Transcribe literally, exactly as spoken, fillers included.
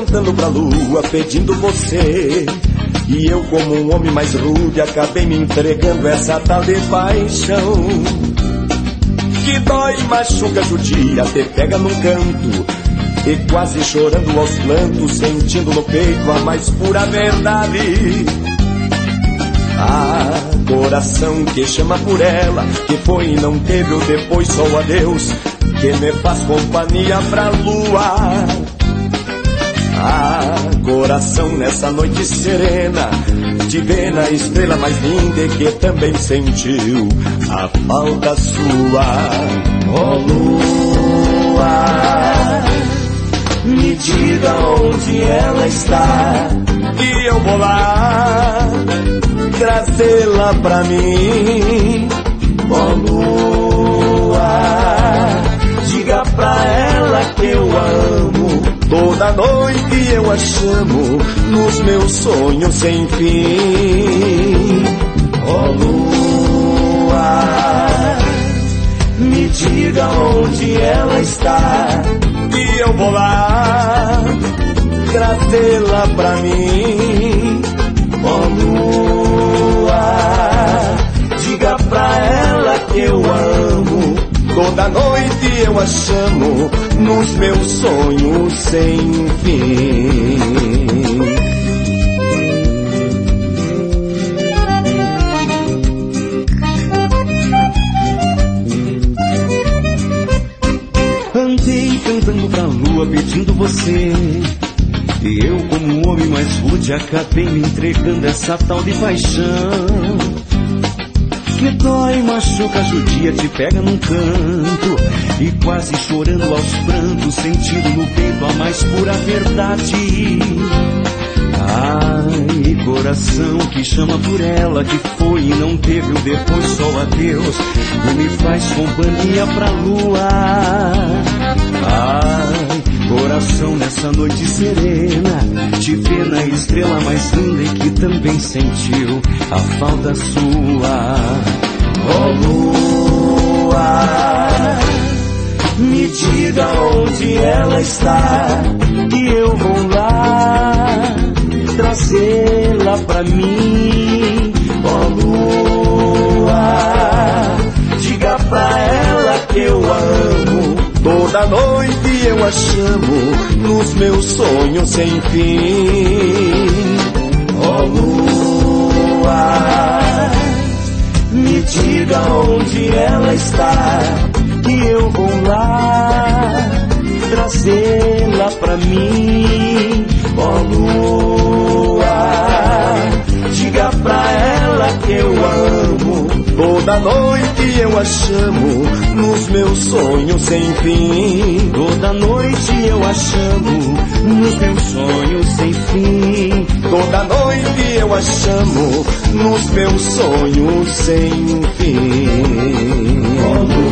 cantando pra lua, pedindo você. E eu, como um homem mais rude, acabei me entregando essa tal de paixão que dói, machuca, judia, te pega num canto e quase chorando aos plantos, sentindo no peito a mais pura verdade. Ah, coração que chama por ela, que foi e não teve o depois, só o adeus, que me faz companhia pra lua. Ah, coração nessa noite serena, te vê na estrela mais linda e que também sentiu a falta sua. Oh lua, me diga onde ela está e eu vou lá trazê-la pra mim. Oh lua, diga pra ela que eu amo. Toda noite eu a chamo nos meus sonhos sem fim. Oh lua, me diga onde ela está e eu vou lá trazê-la pra mim. Oh lua, diga pra ela que eu amo. Toda noite eu a chamo nos meus sonhos sem fim. Andei cantando pra lua, pedindo você. E eu, como um homem mais rude, acabei me entregando essa tal de paixão que dói, machuca, judia, te pega num canto e quase chorando aos prantos, sentindo no peito a mais pura verdade. Ai, coração que chama por ela, que foi e não teve o depois, só o adeus, e me faz companhia pra lua. Ai, coração nessa noite serena, te vê na estrela mais linda e que também sentiu a falta sua. Oh lua, me diga onde ela está e eu vou lá trazê-la pra mim. Oh lua, diga pra ela que eu amo. Toda noite eu a chamo nos meus sonhos sem fim. Oh lua, me diga onde ela está e eu vou lá trazê-la pra mim. Oh lua, diga pra ela que eu amo. Toda noite eu a chamo nos meus sonhos sem fim. Toda noite eu a chamo nos meus sonhos sem fim. Toda noite eu a chamo nos meus sonhos sem fim. Oh,